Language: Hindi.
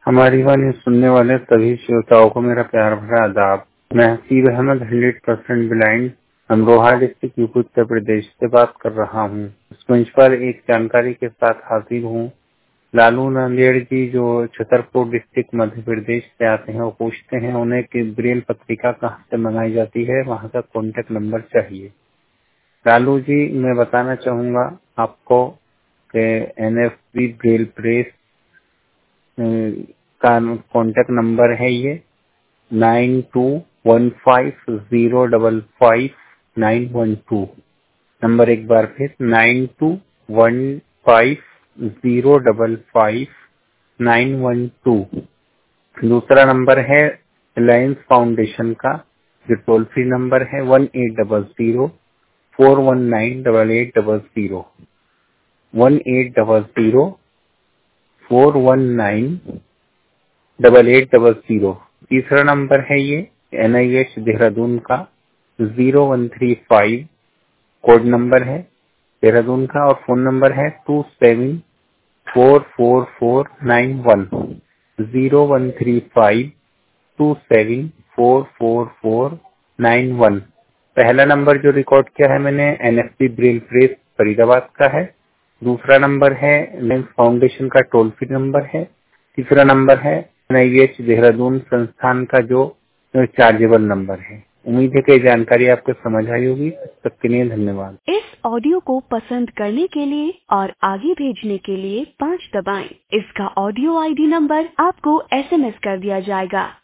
हमारी वाणी सुनने वाले सभी श्रोताओं को मेरा प्यार भरा आदाब। मैं Haseeb Ahmad 100% blind Amroha district UP Uttar Pradesh से बात कर रहा हूँ। इस मंच पर एक जानकारी के साथ हाजिर हूँ। लालू नांदेड़ जी जो छतरपुर डिस्ट्रिक्ट मध्य प्रदेश से आते हैं, वो पूछते हैं उन्हें कि ब्रेल पत्रिका कहाँ से मंगाई जाती है, वहाँ का कॉन्टेक्ट नंबर चाहिए। लालू जी, मैं बताना चाहूँगा आपको कि NFB ब्रेल प्रेस का कॉन्टेक्ट नंबर है ये 9215055912। नंबर एक बार फिर 9215055912। दूसरा नंबर है रिलायंस फाउंडेशन का, जो टोल फ्री नंबर है 180041988800 180041988800। तीसरा नंबर है ये NIH देहरादून का 0135 कोड नंबर है देहरादून का, और फोन नंबर है 27444491 013527444491। पहला नंबर जो रिकॉर्ड किया है मैंने NFB ब्रेल प्रेस फरीदाबाद का है। दूसरा नंबर है लेंस फाउंडेशन का टोल फ्री नंबर है। तीसरा नंबर है NIH देहरादून संस्थान का जो चार्जेबल नंबर है। उम्मीद है कि जानकारी आपको समझ आई होगी। तब के लिए धन्यवाद। इस ऑडियो को पसंद करने के लिए और आगे भेजने के लिए 5 दबाएं। इसका ऑडियो ID नंबर आपको SMS कर दिया जाएगा।